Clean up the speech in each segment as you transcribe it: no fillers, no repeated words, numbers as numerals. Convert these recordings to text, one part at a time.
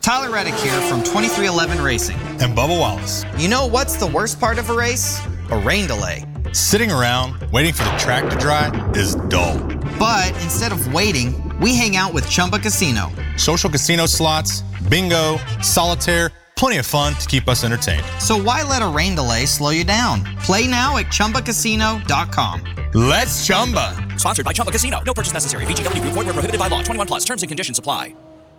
Tyler Reddick here from 2311 Racing. And Bubba Wallace. You know what's the worst part of a race? A rain delay. Sitting around waiting for the track to dry is dull. But instead of waiting, we hang out with Chumba Casino. Social casino slots, bingo, solitaire, plenty of fun to keep us entertained. So why let a rain delay slow you down? Play now at ChumbaCasino.com. Let's Chumba. Sponsored by Chumba Casino. No purchase necessary. VGW Group. Void where prohibited by law. 21 plus. Terms and conditions apply.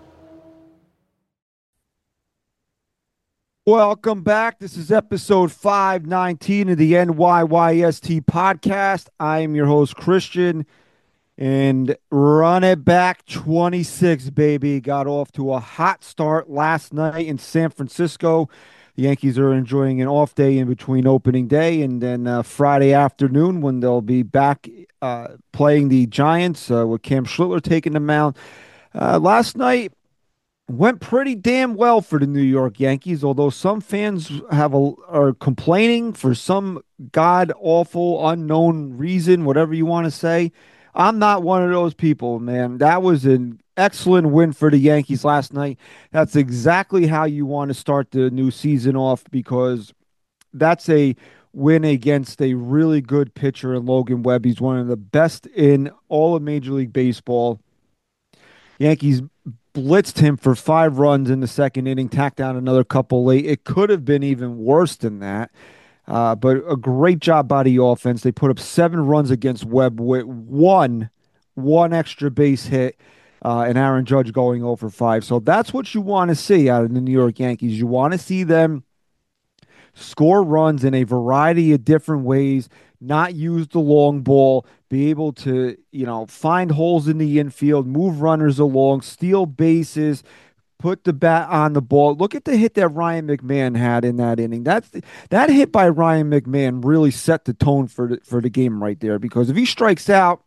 Welcome back. This is episode 519 of the NYYST podcast. I am your host, Christian, and run it back 26, baby. Got off to a hot start last night in San Francisco. The Yankees are enjoying an off day in between opening day and then Friday afternoon when they'll be back playing the Giants with Cam Schlittler taking the mound. Last night, went pretty damn well for the New York Yankees, although some fans are complaining for some god-awful, unknown reason, whatever you want to say. I'm not one of those people, man. That was an excellent win for the Yankees last night. That's exactly how you want to start the new season off because that's a win against a really good pitcher in Logan Webb. He's one of the best in all of Major League Baseball. Yankees blitzed him for 5 runs in the second inning, tacked down another couple late. It could have been even worse than that, but a great job by the offense. They put up 7 runs against Webb with one extra base hit, and Aaron Judge going 0 for 5. So that's what you want to see out of the New York Yankees. You want to see them score runs in a variety of different ways, not use the long ball, be able to, find holes in the infield, move runners along, steal bases, put the bat on the ball. Look at the hit that Ryan McMahon had in that inning. That hit by Ryan McMahon really set the tone for the game right there, because if he strikes out,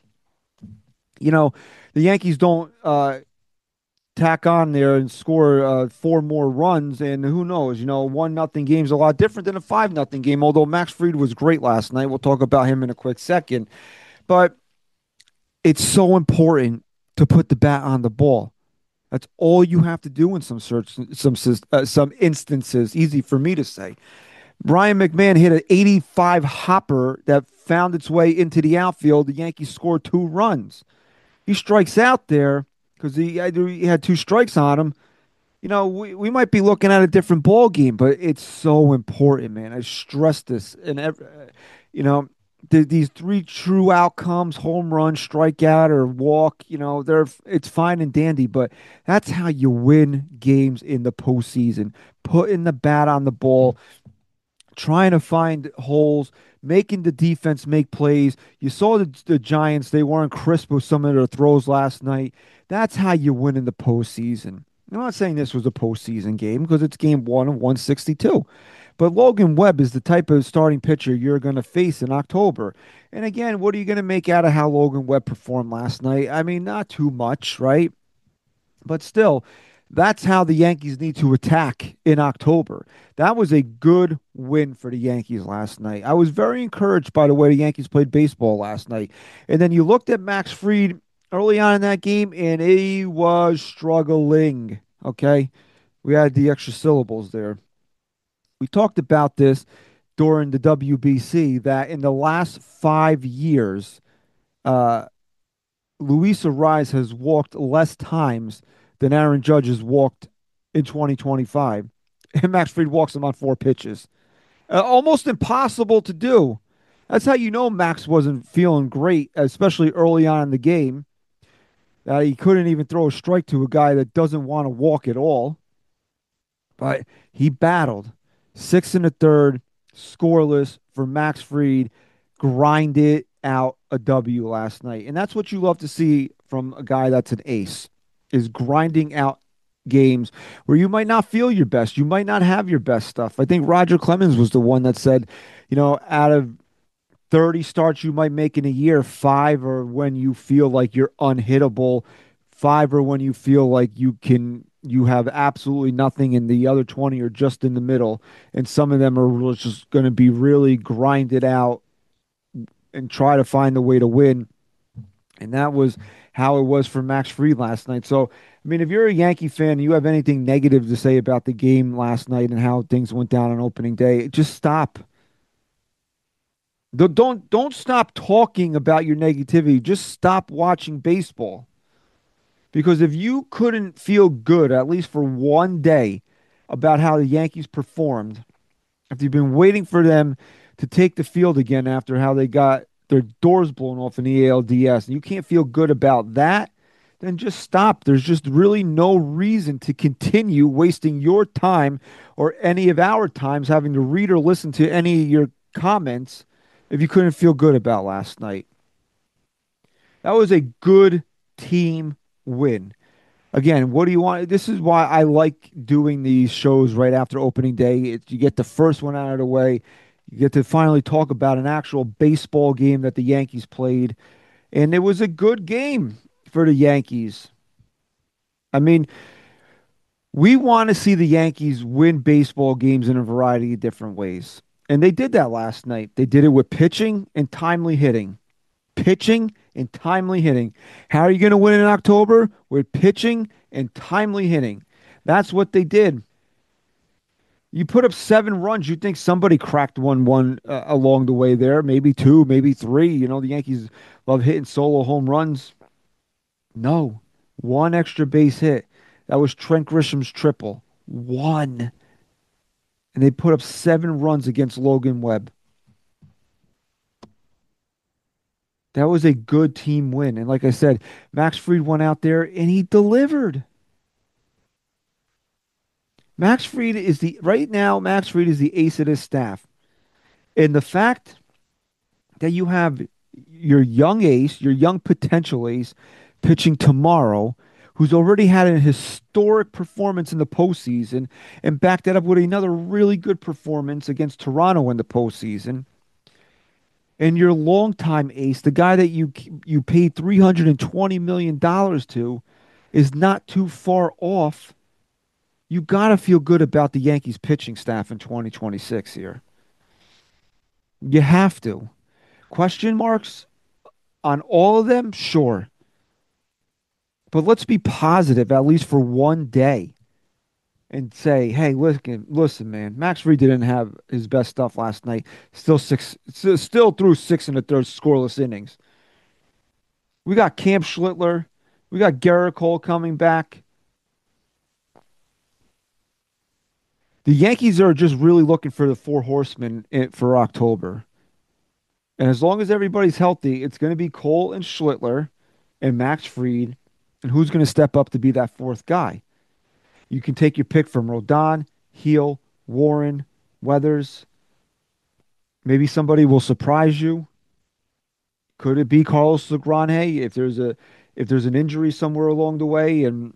the Yankees don't tack on there and score 4 more runs, and who knows, 1-0 game's a lot different than a 5-0 game, although Max Fried was great last night. We'll talk about him in a quick second. But it's so important to put the bat on the ball. That's all you have to do in some instances. Easy for me to say. Ryan McMahon hit an 85 hopper that found its way into the outfield. The Yankees scored 2 runs. He strikes out there because he had 2 strikes on him. We might be looking at a different ball game, but it's so important, man. I stress this, and these 3 true outcomes: home run, strikeout, or walk. It's fine and dandy, but that's how you win games in the postseason. Putting the bat on the ball, trying to find holes, making the defense make plays. You saw the Giants; they weren't crisp with some of their throws last night. That's how you win in the postseason. I'm not saying this was a postseason game because it's game 1 of 162. But Logan Webb is the type of starting pitcher you're going to face in October. And again, what are you going to make out of how Logan Webb performed last night? I mean, not too much, right? But still, that's how the Yankees need to attack in October. That was a good win for the Yankees last night. I was very encouraged by the way the Yankees played baseball last night. And then you looked at Max Fried early on in that game, and he was struggling, okay? We had the extra syllables there. We talked about this during the WBC, that in the last 5 years, Luis Arraez has walked less times than Aaron Judge has walked in 2025. And Max Fried walks him on 4 pitches. Almost impossible to do. That's how you know Max wasn't feeling great, especially early on in the game. He couldn't even throw a strike to a guy that doesn't want to walk at all. But he battled. 6 1/3, scoreless for Max Fried. Grinded out a W last night. And that's what you love to see from a guy that's an ace, is grinding out games where you might not feel your best. You might not have your best stuff. I think Roger Clemens was the one that said, out of 30 starts you might make in a year, 5 are when you feel like you're unhittable. 5 are when you feel like you have absolutely nothing, and the other 20 are just in the middle. And some of them are just going to be really grinded out and try to find a way to win. And that was how it was for Max Fried last night. So I mean, if you're a Yankee fan and you have anything negative to say about the game last night and how things went down on opening day, just stop. Don't stop talking about your negativity. Just stop watching baseball. Because if you couldn't feel good, at least for one day, about how the Yankees performed, if you've been waiting for them to take the field again after how they got their doors blown off in the ALDS, and you can't feel good about that, then just stop. There's just really no reason to continue wasting your time or any of our times having to read or listen to any of your comments if you couldn't feel good about last night. That was a good team win. Again, what do you want? This is why I like doing these shows right after opening day. You get the first one out of the way. You get to finally talk about an actual baseball game that the Yankees played. And it was a good game for the Yankees. I mean, we want to see the Yankees win baseball games in a variety of different ways. And they did that last night. They did it with pitching and timely hitting. Pitching and timely hitting. How are you going to win in October? With pitching and timely hitting. That's what they did. You put up 7 runs. You think somebody cracked one along the way there, maybe 2, maybe 3. You know, the Yankees love hitting solo home runs. No, 1 extra base hit. That was Trent Grisham's triple. 1. And they put up 7 runs against Logan Webb. That was a good team win. And like I said, Max Fried went out there and he delivered. Max Fried is right now, Max Fried is the ace of this staff. And the fact that you have your young ace, your young potential ace, pitching tomorrow, who's already had a historic performance in the postseason and backed that up with another really good performance against Toronto in the postseason. And your longtime ace, the guy that you paid $320 million to, is not too far off. You got to feel good about the Yankees pitching staff in 2026 here. You have to. Question marks on all of them? Sure. But let's be positive, at least for one day, and say, hey, listen, man, Max Fried didn't have his best stuff last night. Still threw 6 in the third scoreless innings. We got Cam Schlittler. We got Garrett Cole coming back. The Yankees are just really looking for the 4 horsemen for October. And as long as everybody's healthy, it's going to be Cole and Schlittler and Max Fried. And who's going to step up to be that 4th guy? You can take your pick from Rodon, Heel, Warren, Weathers. Maybe somebody will surprise you. Could it be Carlos Legrand? If there's an injury somewhere along the way, and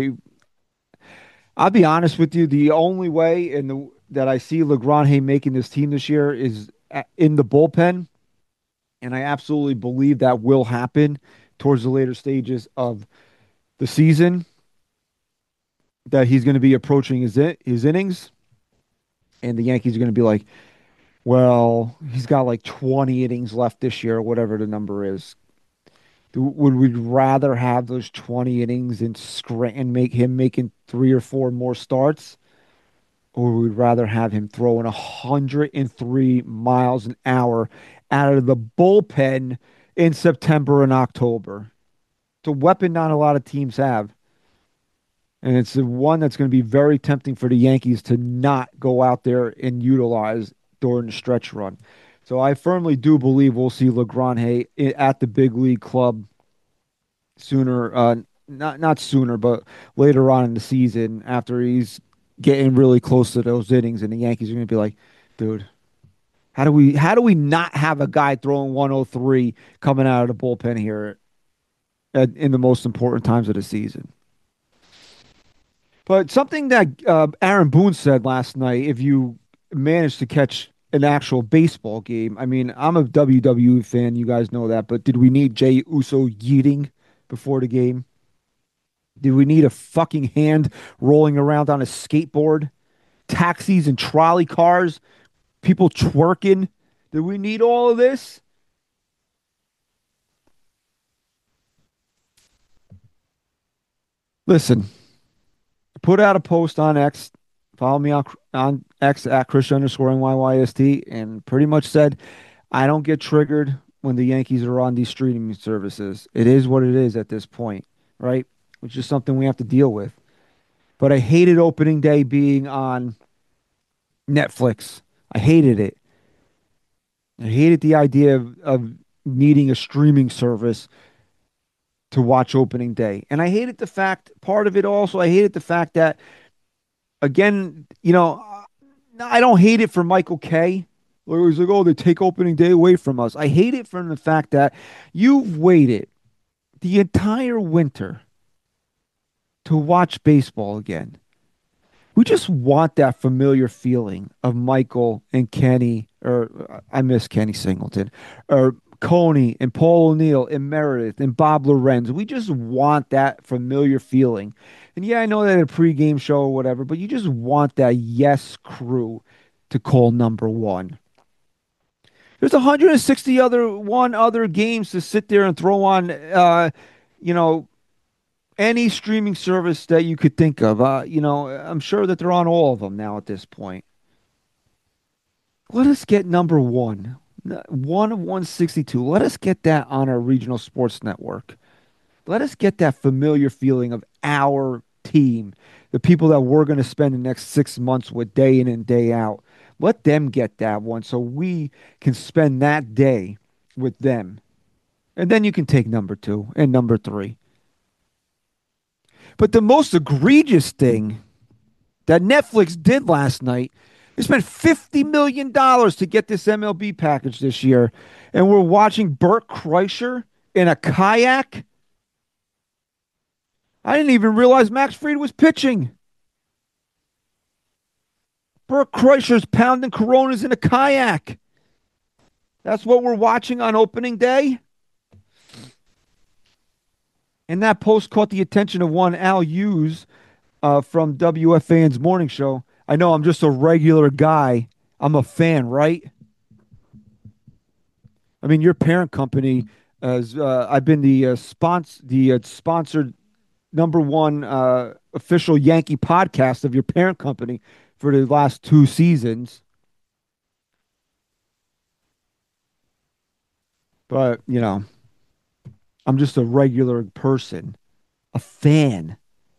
I'll be honest with you, the only way that I see Legrand making this team this year is in the bullpen, and I absolutely believe that will happen towards the later stages of the season. That he's going to be approaching his innings, and the Yankees are going to be like, well, he's got like 20 innings left this year, or whatever the number is. Would we rather have those 20 innings and make him making 3 or 4 more starts, or would we rather have him throwing 103 miles an hour out of the bullpen in September and October? It's a weapon not a lot of teams have. And it's the one that's going to be very tempting for the Yankees to not go out there and utilize during the stretch run. So I firmly do believe we'll see Legrand at the big league club sooner, not sooner, but later on in the season after he's getting really close to those innings, and the Yankees are going to be like, dude, how do we not have a guy throwing 103 coming out of the bullpen here in the most important times of the season? But something that Aaron Boone said last night, if you managed to catch an actual baseball game, I mean, I'm a WWE fan, you guys know that, but did we need Jey Uso yeeting before the game? Did we need a fucking hand rolling around on a skateboard? Taxis and trolley cars? People twerking? Did we need all of this? Listen, put out a post on X, follow me on X at Chris_NYYST, and pretty much said, I don't get triggered when the Yankees are on these streaming services. It is what it is at this point, right? Which is something we have to deal with. But I hated opening day being on Netflix. I hated it. I hated the idea of needing a streaming service to watch opening day. And I hated the fact, part of it also, I hated the fact that, again, I don't hate it for Michael Kay. Where it was like, oh, they take opening day away from us. I hate it from the fact that you've waited the entire winter to watch baseball again. We just want that familiar feeling of Michael and Kenny, or I miss Kenny Singleton, or Coney and Paul O'Neill and Meredith and Bob Lorenz. We just want that familiar feeling. And yeah, I know that a pregame show or whatever, but you just want that yes crew to call number one. There's 160 other games to sit there and throw on, you know, any streaming service that you could think of. I'm sure that they're on all of them now at this point. Let us get number one of 162. Let us get that on our regional sports network. Let us get that familiar feeling of our team, the people that we're going to spend the next 6 months with day in and day out. Let them get that one so we can spend that day with them. And then you can take number two and number three. But the most egregious thing that Netflix did last night, they spent $50 million to get this MLB package this year. And we're watching Bert Kreischer in a kayak. I didn't even realize Max Fried was pitching. Bert Kreischer's pounding Coronas in a kayak. That's what we're watching on opening day. And that post caught the attention of one Al Hughes from WFAN's morning show. I know I'm just a regular guy. I'm a fan, right? I mean, your parent company, I've been the sponsored number one official Yankee podcast of your parent company for the last 2 seasons. But, I'm just a regular person, a fan.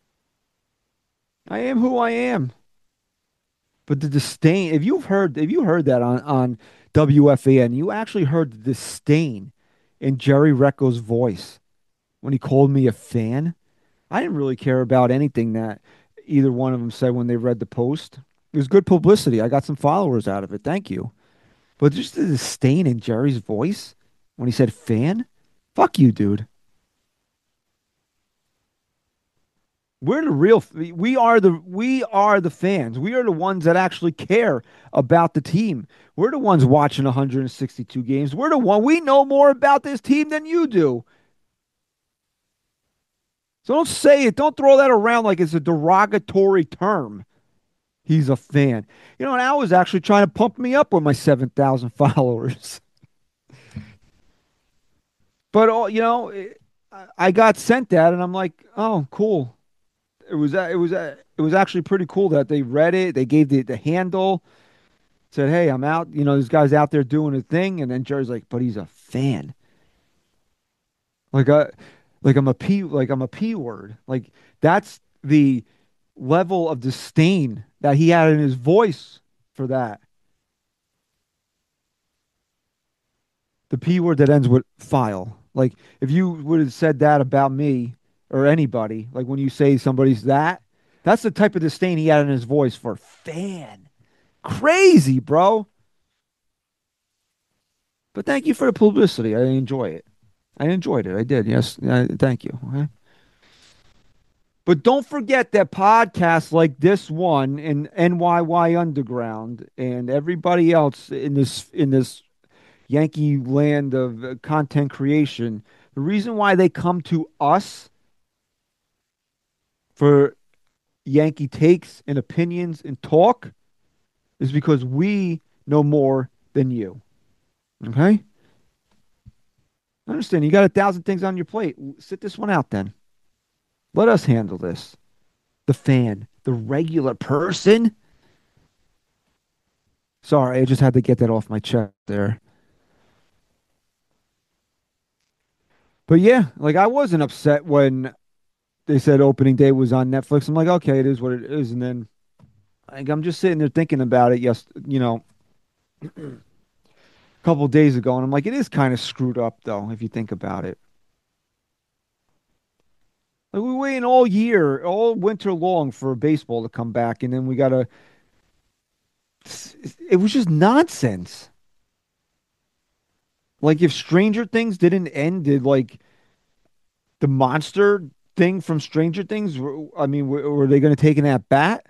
I am who I am. But the disdain, if you heard that on WFAN, you actually heard the disdain in Jerry Recco's voice when he called me a fan. I didn't really care about anything that either one of them said when they read the post. It was good publicity. I got some followers out of it. Thank you. But just the disdain in Jerry's voice when he said fan, fuck you, dude. We're the real. We are the fans. We are the ones that actually care about the team. We're the ones watching 162 games. We're the one. We know more about this team than you do. So don't say it. Don't throw that around like it's a derogatory term. He's a fan. And Al was actually trying to pump me up with my 7,000 followers. But I got sent that, and I'm like, oh, cool. It was actually pretty cool that they read it. They gave the handle, said, "Hey, I'm out. This guy's out there doing a thing." And then Jerry's like, "But he's a fan." Like I'm a P word. Like that's the level of disdain that he had in his voice for that. The P word that ends with file. Like if you would have said that about me or anybody, like when you say somebody's that's the type of disdain he had in his voice for fan. Crazy, bro. But thank you for the publicity. I enjoy it. I enjoyed it. I did. Yes. Thank you. Okay. But don't forget that podcasts like this one and NYY Underground and everybody else in this Yankee land of content creation, the reason why they come to us for Yankee takes and opinions and talk is because we know more than you. Okay? I understand. You got 1,000 things on your plate. Sit this one out then. Let us handle this. The fan, the regular person. Sorry, I just had to get that off my chest there. But yeah, like I wasn't upset when they said opening day was on Netflix. I'm like, okay, it is what it is. And then like, I'm just sitting there thinking about it. Yes, a couple of days ago, and I'm like, it is kind of screwed up though, if you think about it. Like we waiting all year, all winter long for baseball to come back, and then we gotta. It was just nonsense. Like if Stranger Things didn't end, did like the monster thing from Stranger Things? I mean, were they going to take an at bat?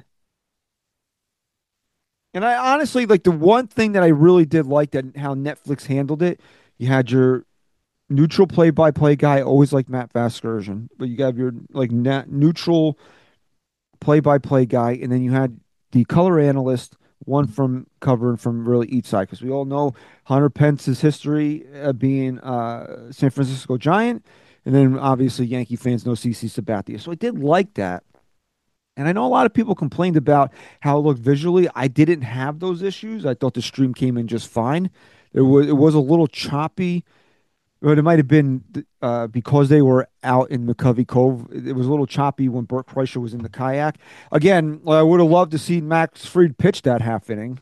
And I honestly like the one thing that I really did like that how Netflix handled it. You had your neutral play-by-play guy, always like Matt Vasgersian, but you got your like neutral play-by-play guy, and then you had the color analyst, one from covering from really each side, because we all know Hunter Pence's history being San Francisco Giant, and then obviously Yankee fans know CC Sabathia. So I did like that. And I know a lot of people complained about how it looked visually. I didn't have those issues. I thought the stream came in just fine. It was a little choppy, but it might have been because they were out in McCovey Cove. It was a little choppy when Burt Kreischer was in the kayak. Again, I would have loved to see Max Fried pitch that half inning.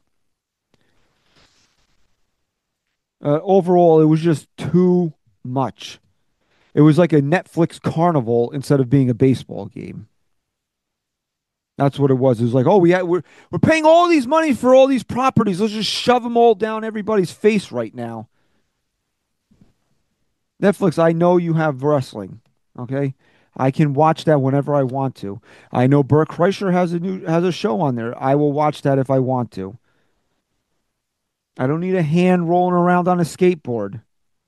Overall, it was just too much. It was like a Netflix carnival instead of being a baseball game. That's what it was. It was like, oh, we're paying all these money for all these properties. Let's just shove them all down everybody's face right now. Netflix, I know you have wrestling. Okay. I can watch that whenever I want to. I know Burt Kreischer has a show on there. I will watch that if I want to. I don't need a hand rolling around on a skateboard.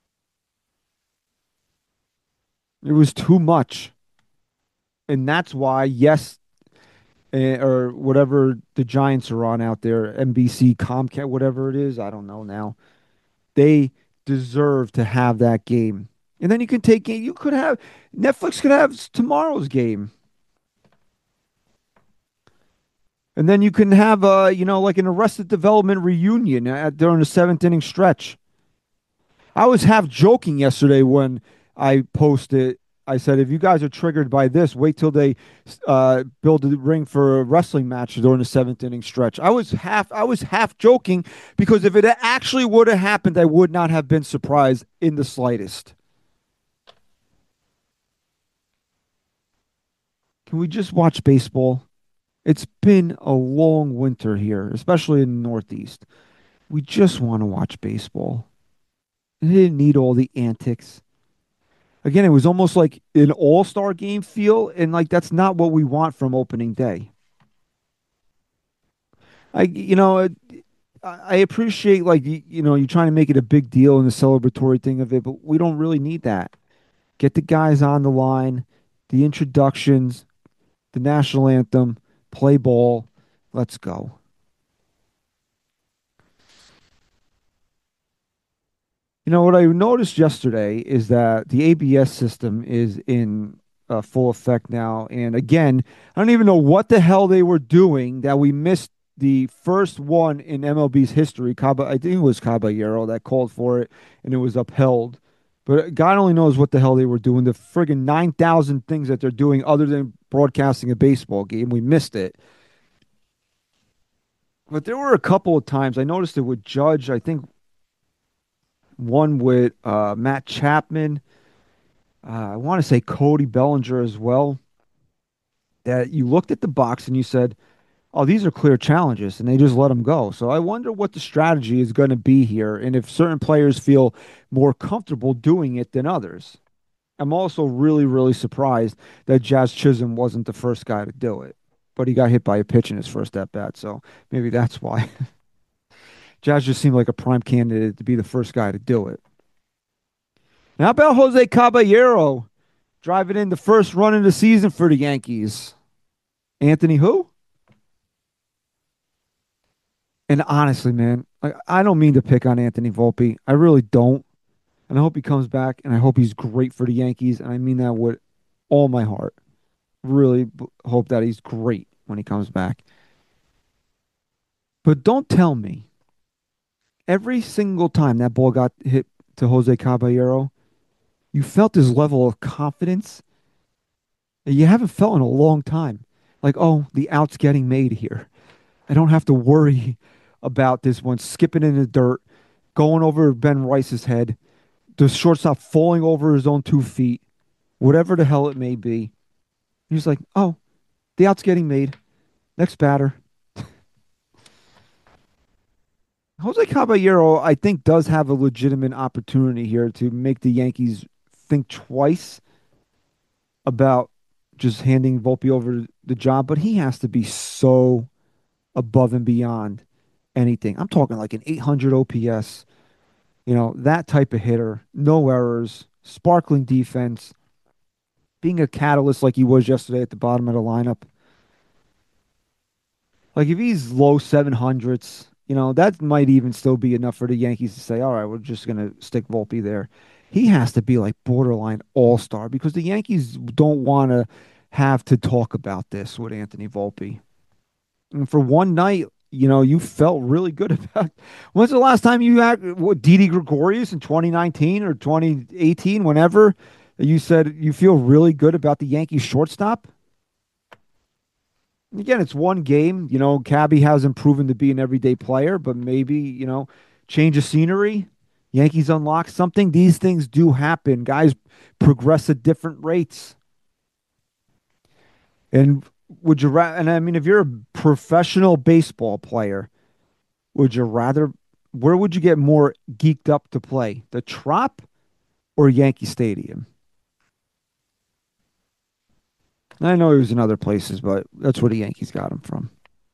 It was too much. And that's why, yes, or whatever the Giants are on out there, NBC, Comcast, whatever it is, I don't know now. They deserve to have that game. And then you could have, Netflix could have tomorrow's game. And then you can have, like an Arrested Development reunion during the seventh inning stretch. I was half joking yesterday when I posted. I said, if you guys are triggered by this, wait till they build a ring for a wrestling match during the seventh inning stretch. I was half joking because if it actually would have happened, I would not have been surprised in the slightest. Can we just watch baseball? It's been a long winter here, especially in the Northeast. We just want to watch baseball. It didn't need all the antics. Again, it was almost like an all-star game feel, and like that's not what we want from opening day. I, you know, I appreciate like you're trying to make it a big deal and the celebratory thing of it, but we don't really need that. Get the guys on the line, the introductions, the national anthem, play ball. Let's go. What I noticed yesterday is that the ABS system is in full effect now. And again, I don't even know what the hell they were doing that we missed the first one in MLB's history. I think it was Caballero that called for it, and it was upheld. But God only knows what the hell they were doing. The friggin' 9,000 things that they're doing other than broadcasting a baseball game. We missed it. But there were a couple of times I noticed it with Judge. I think one with Matt Chapman. I want to say Cody Bellinger as well. That you looked at the box and you said, "Oh, these are clear challenges," and they just let them go. So I wonder what the strategy is going to be here, and if certain players feel more comfortable doing it than others. I'm also really, really surprised that Jazz Chisholm wasn't the first guy to do it, but he got hit by a pitch in his first at bat, so maybe that's why. Jazz just seemed like a prime candidate to be the first guy to do it. Now, how about Jose Caballero driving in the first run of the season for the Yankees? Anthony who? And honestly, man, I don't mean to pick on Anthony Volpe. I really don't. And I hope he comes back, and I hope he's great for the Yankees. And I mean that with all my heart. really hope that he's great when he comes back. But don't tell me every single time that ball got hit to Jose Caballero, you felt this level of confidence that you haven't felt in a long time. Like, oh, the out's getting made here. I don't have to worry about this one skipping in the dirt, going over Ben Rice's head, the shortstop falling over his own 2 feet, whatever the hell it may be. He's like, oh, the out's getting made. Next batter. Jose Caballero, I think, does have a legitimate opportunity here to make the Yankees think twice about just handing Volpe over the job, but he has to be so above and beyond anything. I'm talking like an 800 OPS, that type of hitter, no errors, sparkling defense, being a catalyst like he was yesterday at the bottom of the lineup. Like if he's low 700s, that might even still be enough for the Yankees to say, all right, we're just going to stick Volpe there. He has to be like borderline all-star because the Yankees don't want to have to talk about this with Anthony Volpe. And for one night, you felt really good about. When's the last time you had Didi Gregorius in 2019 or 2018, whenever you said you feel really good about the Yankees shortstop? Again, it's one game. Cabby hasn't proven to be an everyday player, but maybe, change of scenery. Yankees unlock something. These things do happen. Guys progress at different rates. And if you're a professional baseball player, where would you get more geeked up to play? The Trop or Yankee Stadium? I know he was in other places, but that's where the Yankees got him from.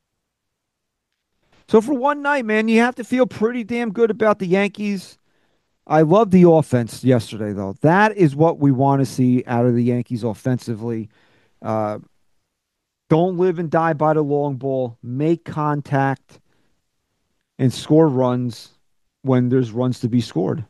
So for one night, man, you have to feel pretty damn good about the Yankees. I love the offense yesterday, though. That is what we want to see out of the Yankees offensively. Don't live and die by the long ball. Make contact and score runs when there's runs to be scored.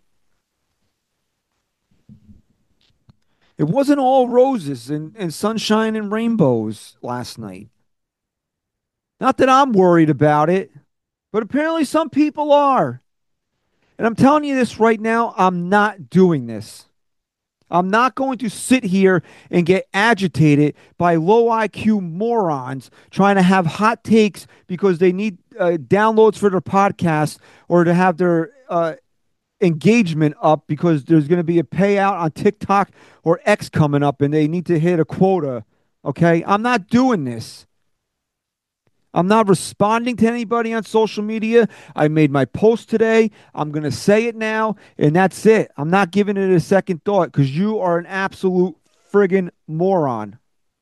It wasn't all roses and sunshine and rainbows last night. Not that I'm worried about it, but apparently some people are. And I'm telling you this right now, I'm not doing this. I'm not going to sit here and get agitated by low IQ morons trying to have hot takes because they need downloads for their podcast or to have their engagement up because there's going to be a payout on TikTok or X coming up and they need to hit a quota. Okay? I'm not doing this. I'm not responding to anybody on social media. I made my post today. I'm going to say it now, and that's it. I'm not giving it a second thought because you are an absolute friggin' moron.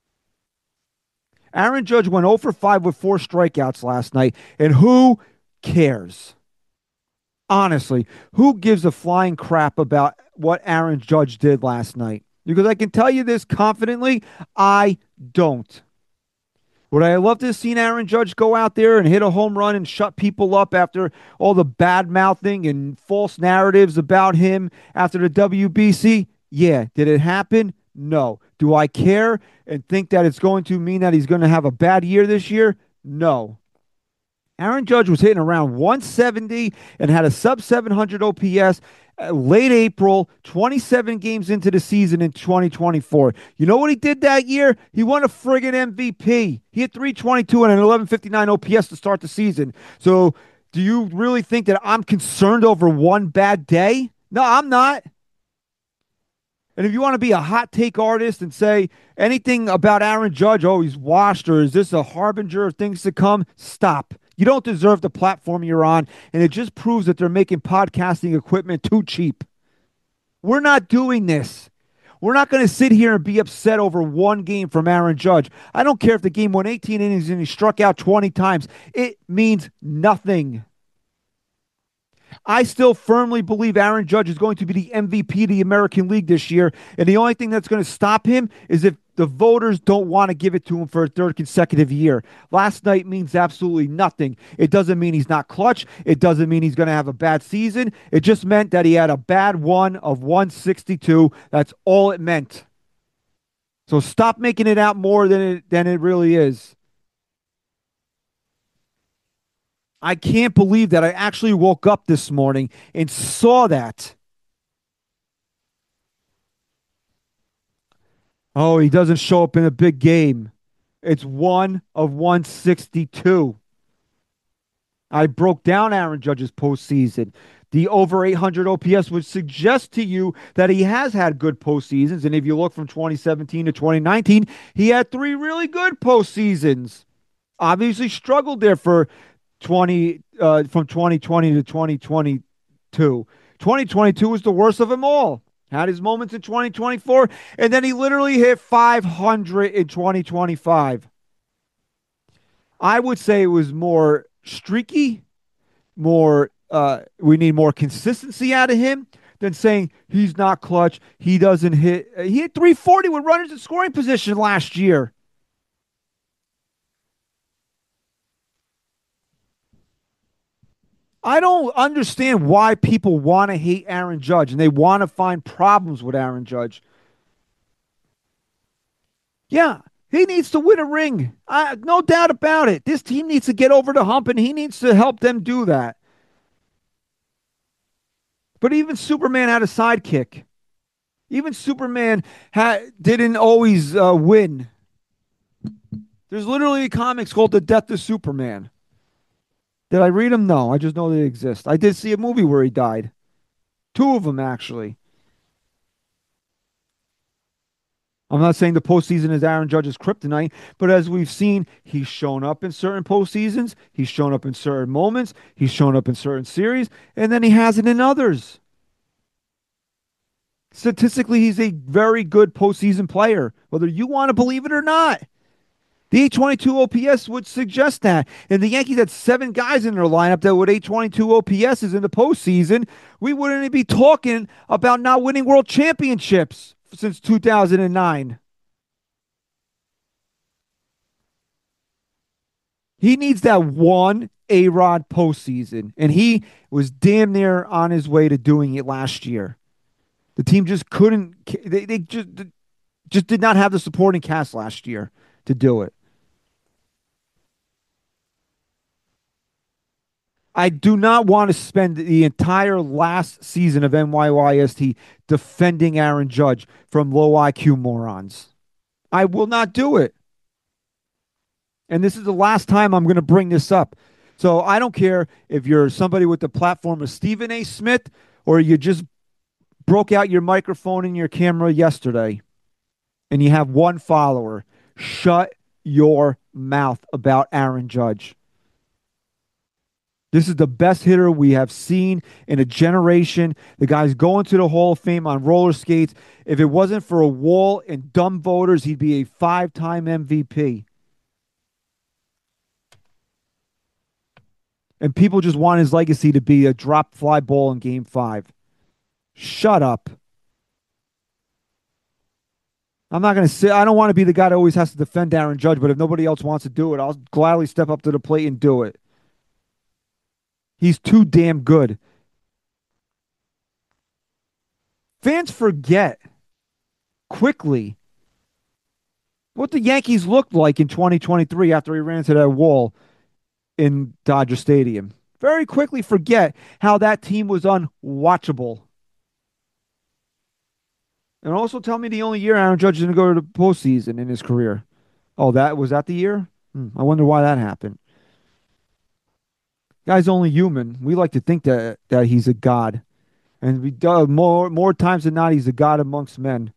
Aaron Judge went 0 for 5 with 4 strikeouts last night, and who cares? Honestly, who gives a flying crap about what Aaron Judge did last night? Because I can tell you this confidently, I don't. Would I love to have seen Aaron Judge go out there and hit a home run and shut people up after all the bad mouthing and false narratives about him after the WBC? Yeah. Did it happen? No. Do I care and think that it's going to mean that he's going to have a bad year this year? No. Aaron Judge was hitting around 170 and had a sub 700 OPS late April, 27 games into the season in 2024. You know what he did that year? He won a friggin' MVP. He hit 322 and an 1159 OPS to start the season. So do you really think that I'm concerned over one bad day? No, I'm not. And if you want to be a hot take artist and say anything about Aaron Judge, oh, he's washed, or is this a harbinger of things to come? Stop. You don't deserve the platform you're on, and it just proves that they're making podcasting equipment too cheap. We're not doing this. We're not going to sit here and be upset over one game from Aaron Judge. I don't care if the game went 18 innings and he struck out 20 times. It means nothing. I still firmly believe Aaron Judge is going to be the MVP of the American League this year, and the only thing that's going to stop him is if the voters don't want to give it to him for a third consecutive year. Last night means absolutely nothing. It doesn't mean he's not clutch. It doesn't mean he's going to have a bad season. It just meant that he had a bad one of 162. That's all it meant. So stop making it out more than it really is. I can't believe that I actually woke up this morning and saw that. Oh, he doesn't show up in a big game. It's 1 of 162. I broke down Aaron Judge's postseason. The over 800 OPS would suggest to you that he has had good postseasons. And if you look from 2017 to 2019, he had three really good postseasons. Obviously struggled there for 20 from 2020 to 2022. 2022 was the worst of them all. Had his moments in 2024, and then he literally hit 500 in 2025. I would say it was more streaky, more we need more consistency out of him than saying he's not clutch. He doesn't hit. He hit 340 with runners in scoring position last year. I don't understand why people want to hate Aaron Judge and they want to find problems with Aaron Judge. Yeah, he needs to win a ring. No doubt about it. This team needs to get over the hump and he needs to help them do that. But even Superman had a sidekick. Even Superman didn't always win. There's literally comics called The Death of Superman. Did I read them? No, I just know they exist. I did see a movie where he died. Two of them, actually. I'm not saying the postseason is Aaron Judge's kryptonite, but as we've seen, he's shown up in certain postseasons. He's shown up in certain moments. He's shown up in certain series, and then he hasn't in others. Statistically, he's a very good postseason player, whether you want to believe it or not. The 822 OPS would suggest that. And the Yankees had seven guys in their lineup that with 822 OPSs in the postseason, we wouldn't be talking about not winning world championships since 2009. He needs that one A-Rod postseason, and he was damn near on his way to doing it last year. The team just couldn't. They just did not have the supporting cast last year to do it. I do not want to spend the entire last season of NYYST defending Aaron Judge from low IQ morons. I will not do it. And this is the last time I'm going to bring this up. So I don't care if you're somebody with the platform of Stephen A. Smith or you just broke out your microphone and your camera yesterday and you have one follower. Shut your mouth about Aaron Judge. This is the best hitter we have seen in a generation. The guy's going to the Hall of Fame on roller skates. If it wasn't for a wall and dumb voters, he'd be a five-time MVP. And people just want his legacy to be a drop fly ball in Game 5. Shut up. I'm not going to say, I don't want to be the guy that always has to defend Aaron Judge, but if nobody else wants to do it, I'll gladly step up to the plate and do it. He's too damn good. Fans forget quickly what the Yankees looked like in 2023 after he ran into that wall in Dodger Stadium. Very quickly forget how that team was unwatchable. And also tell me the only year Aaron Judge didn't go to the postseason in his career. Oh, was that the year? I wonder why that happened. Guy's only human. We like to think that he's a god. And more times than not, he's a god amongst men.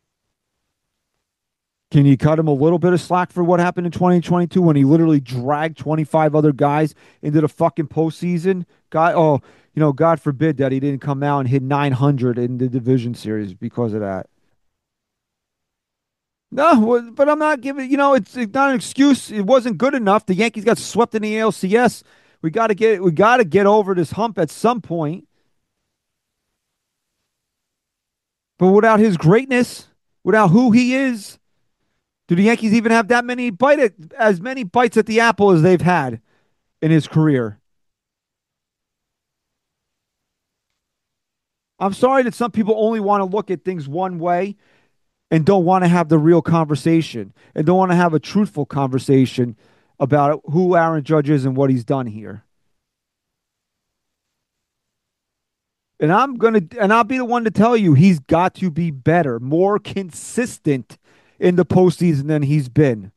Can you cut him a little bit of slack for what happened in 2022 when he literally dragged 25 other guys into the fucking postseason? God forbid that he didn't come out and hit 900 in the division series because of that. No, but I'm not giving, it's not an excuse. It wasn't good enough. The Yankees got swept in the ALCS. We got to get over this hump at some point. But without his greatness, without who he is, do the Yankees even have as many bites at the apple as they've had in his career? I'm sorry that some people only want to look at things one way. and don't want to have the real conversation and don't want to have a truthful conversation about who Aaron Judge is and what he's done here. And I'll be the one to tell you he's got to be better, more consistent in the postseason than he's been.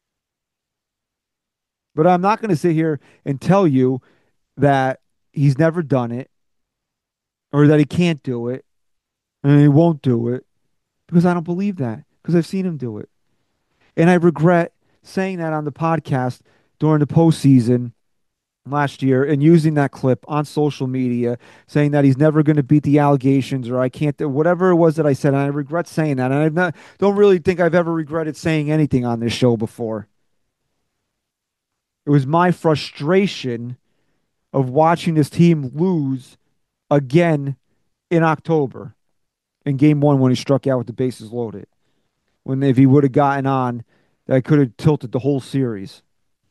But I'm not going to sit here and tell you that he's never done it or that he can't do it and he won't do it because I don't believe that because I've seen him do it. And I regret saying that on the podcast during the postseason last year and using that clip on social media saying that he's never going to beat the allegations or I can't do whatever it was that I said. And I regret saying that. And don't really think I've ever regretted saying anything on this show before. It was my frustration of watching this team lose again in October in game one when he struck out with the bases loaded. When if he would have gotten on, that could have tilted the whole series.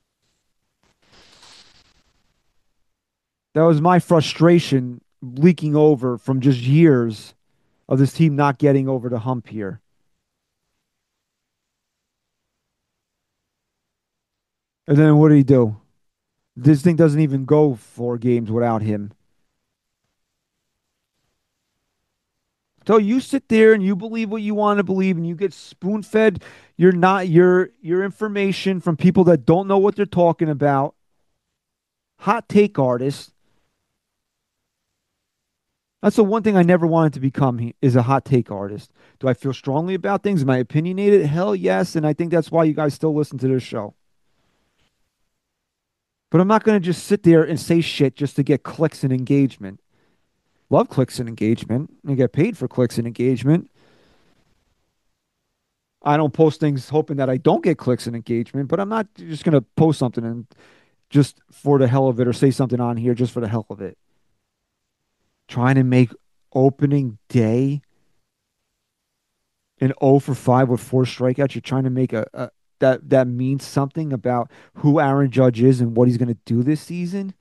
That was my frustration leaking over from just years of this team not getting over the hump here. And then what did he do? This thing doesn't even go 4 games without him. So you sit there and you believe what you want to believe and you get spoon-fed your information from people that don't know what they're talking about. Hot take artists. That's the one thing I never wanted to become is a hot take artist. Do I feel strongly about things? Am I opinionated? Hell yes, and I think that's why you guys still listen to this show. But I'm not going to just sit there and say shit just to get clicks and engagement. Love clicks and engagement. I get paid for clicks and engagement. I don't post things hoping that I don't get clicks and engagement, but I'm not just going to post something and just for the hell of it or say something on here just for the hell of it. Trying to make opening day an 0 for 5 with 4 strikeouts. You're trying to make that means something about who Aaron Judge is and what he's going to do this season.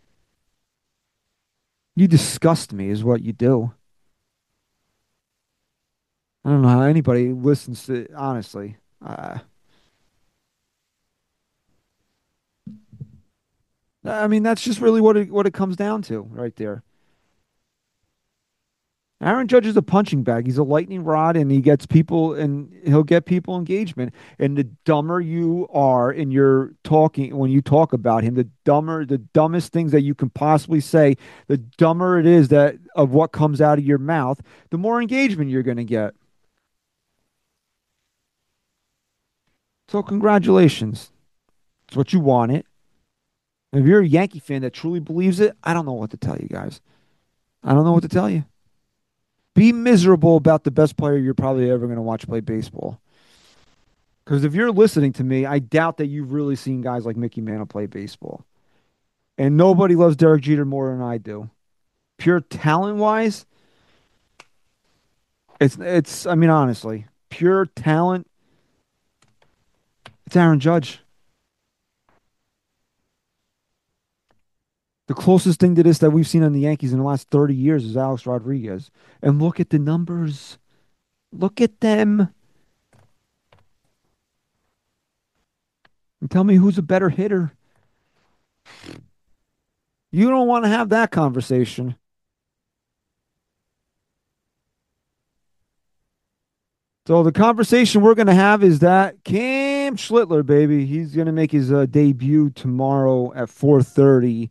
You disgust me is what you do. I don't know how anybody listens to it, honestly. I mean, that's just really what it comes down to right there. Aaron Judge is a punching bag. He's a lightning rod, and he gets people, and he'll get people engagement. And the dumber you are in your talking when you talk about him, the dumbest things that you can possibly say, the dumber it is that of what comes out of your mouth, the more engagement you're going to get. So congratulations. It's what you wanted. If you're a Yankee fan that truly believes it, I don't know what to tell you guys. I don't know what to tell you. Be miserable about the best player you're probably ever going to watch play baseball. Because if you're listening to me, I doubt that you've really seen guys like Mickey Mantle play baseball. And nobody loves Derek Jeter more than I do. Pure talent-wise, I mean, honestly, pure talent, it's Aaron Judge. The closest thing to this that we've seen on the Yankees in the last 30 years is Alex Rodriguez. And look at the numbers. Look at them. And tell me who's a better hitter. You don't want to have that conversation. So the conversation we're going to have is that Cam Schlittler, baby, he's going to make his debut tomorrow at 4:30.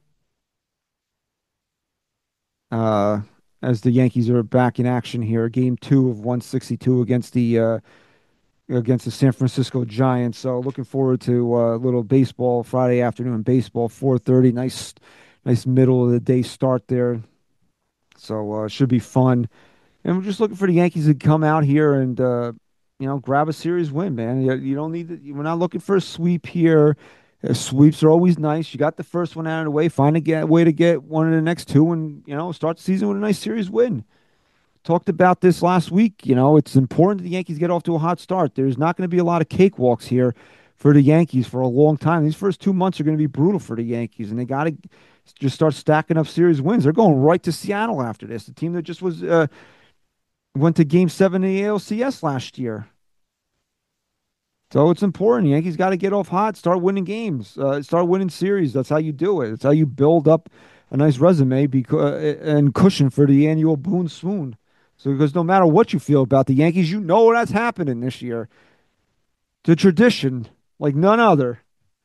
As the Yankees are back in action here, Game 2 of 162 against the San Francisco Giants. So looking forward to a little baseball Friday afternoon baseball 4:30. Nice middle of the day start there. So should be fun. And we're just looking for the Yankees to come out here and grab a series win, man. You don't need we're not looking for a sweep here. Sweeps are always nice. You got the first one out of the way. Find a way to get one of the next two and, start the season with a nice series win. Talked about this last week. It's important that the Yankees get off to a hot start. There's not going to be a lot of cakewalks here for the Yankees for a long time. These first 2 months are going to be brutal for the Yankees, and they got to just start stacking up series wins. They're going right to Seattle after this. The team that just was went to Game 7 in the ALCS last year. So it's important. Yankees got to get off hot, start winning games, start winning series. That's how you do it. It's how you build up a nice resume and cushion for the annual Boone Swoon. So because no matter what you feel about the Yankees, you know that's happening this year. It's a tradition like none other.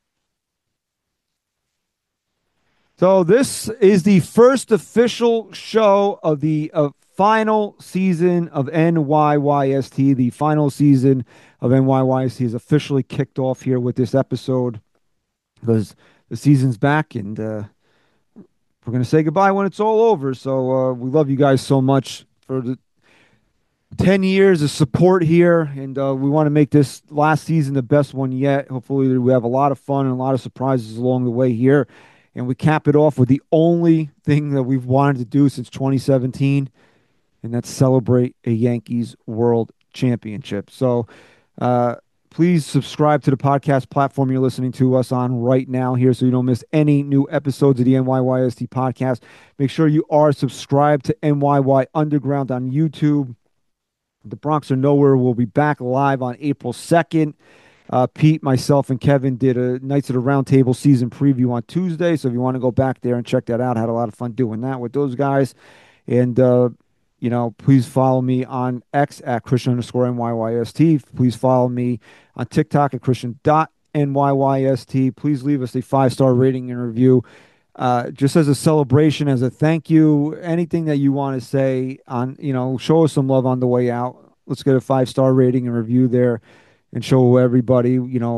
So this is the first official show of the final season of NYYST. The final season of NYYST is officially kicked off here with this episode because the season's back, and we're going to say goodbye when it's all over. So we love you guys so much for the 10 years of support here, and we want to make this last season the best one yet. Hopefully we have a lot of fun and a lot of surprises along the way here, and we cap it off with the only thing that we've wanted to do since 2017, and that's celebrate a Yankees World Championship. So please subscribe to the podcast platform you're listening to us on right now here so you don't miss any new episodes of the NYYST podcast. Make sure you are subscribed to NYY Underground on YouTube. The Bronx Are Nowhere will be back live on April 2nd. Pete, myself, and Kevin did a Knights of the Round Table season preview on Tuesday. So if you want to go back there and check that out, had a lot of fun doing that with those guys. And, please follow me on X at Christian_NYYST. Please follow me on TikTok at Christian.NYYST. Please leave us a 5-star rating and review. Just as a celebration, as a thank you, anything that you want to say on, show us some love on the way out. Let's get a 5-star rating and review there and show everybody,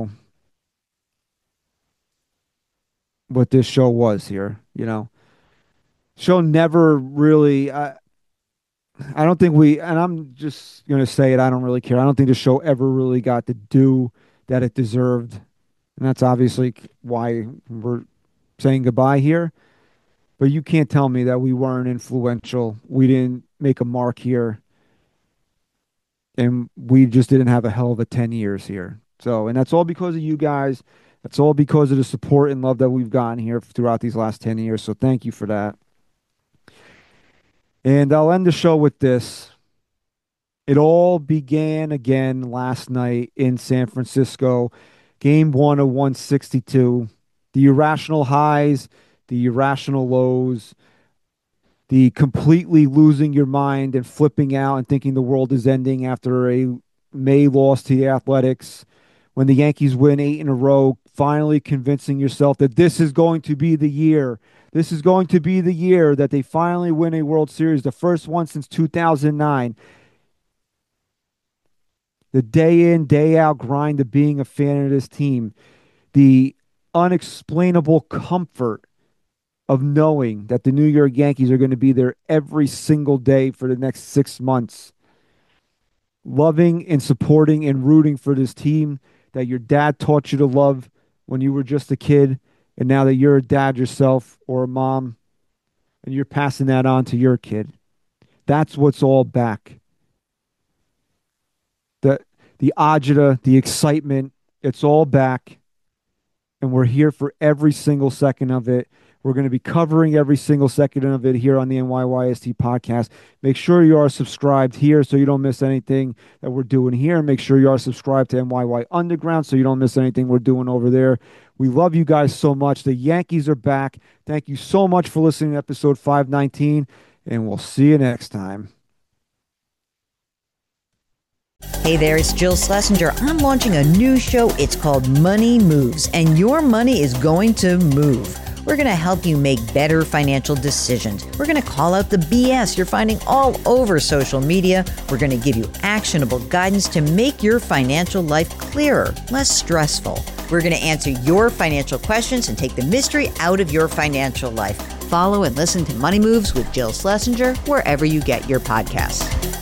what this show was here, Show never really, I don't think and I'm just going to say it, I don't really care. I don't think the show ever really got the due that it deserved. And that's obviously why we're saying goodbye here, but you can't tell me that we weren't influential. We didn't make a mark here, and we just didn't have a hell of a 10 years here. So, and that's all because of you guys. That's all because of the support and love that we've gotten here throughout these last 10 years. So thank you for that. And I'll end the show with this. It all began again last night in San Francisco, Game 1 of 162. The irrational highs, the irrational lows, the completely losing your mind and flipping out and thinking the world is ending after a May loss to the Athletics. When the Yankees win 8 in a row, finally convincing yourself that this is going to be the year. This is going to be the year that they finally win a World Series, the first one since 2009. The day in, day out grind of being a fan of this team. The unexplainable comfort of knowing that the New York Yankees are going to be there every single day for the next 6 months. Loving and supporting and rooting for this team that your dad taught you to love when you were just a kid, and now that you're a dad yourself or a mom, and you're passing that on to your kid. That's what's all back. The agita, the excitement, it's all back. And we're here for every single second of it. We're going to be covering every single second of it here on the NYYST podcast. Make sure you are subscribed here so you don't miss anything that we're doing here. Make sure you are subscribed to NYY Underground so you don't miss anything we're doing over there. We love you guys so much. The Yankees are back. Thank you so much for listening to episode 519, and we'll see you next time. Hey there, it's Jill Schlesinger. I'm launching a new show. It's called Money Moves, and your money is going to move. We're going to help you make better financial decisions. We're going to call out the BS you're finding all over social media. We're going to give you actionable guidance to make your financial life clearer, less stressful. We're going to answer your financial questions and take the mystery out of your financial life. Follow and listen to Money Moves with Jill Schlesinger wherever you get your podcasts.